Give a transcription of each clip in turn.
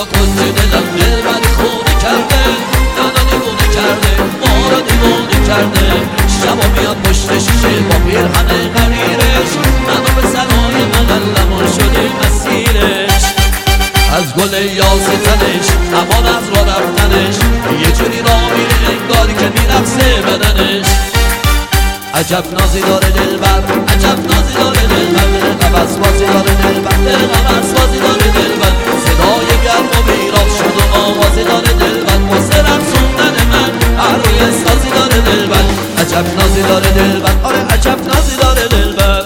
یا کنج دلم دلبری خونه کرده، نانا دیوونه کرده، ما رو دیوونه کرده. شبا میاد پشت شیشه با پیرهن غریرش، منو به سنای مقلمون شدیم مسیرش. از گل یاسی تنش امان از را رفتنش، یه جوری را میره انگاری که میرقصه بدنش. عجب نازی داره دلبر، عجب نازی داره دلبر، دل قفس بازی داره دلبر، دل قفس بازی داره دلبر. صدای گرم و بیراق شد و آوازی داره دلبر، واسه رقصوندن من هر روی سازی داره دلبر. عجب نازی داره دلبر، آره عجب نازی داره دلبر.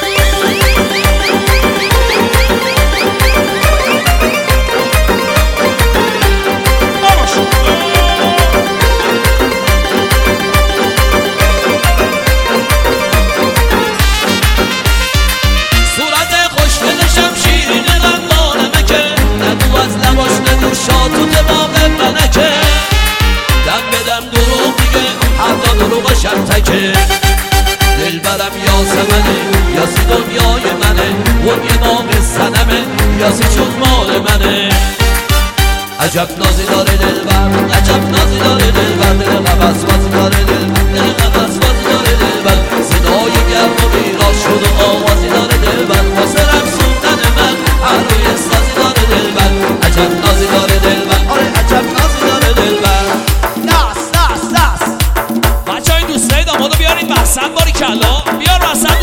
دلبرم یاسمنه، یاسی دنیای منه، اون یه نام سنمه، یاسی چون مال منه. عجب نازی داره دلبر، عجب نازی داره دلبر، دل قفس بازی داره دلبر، دل قفس بازی داره دلبر. صدای گرم و بیراق شد و آوازی داره دلبر، واسه رقصوندن من هر روی سازی داره دلبر. عجب نازی داره دلبر، آره عجب نازی داره دلبر. بچه های دوستای دامادو بیارین وسط، باری کلا بیار وسط.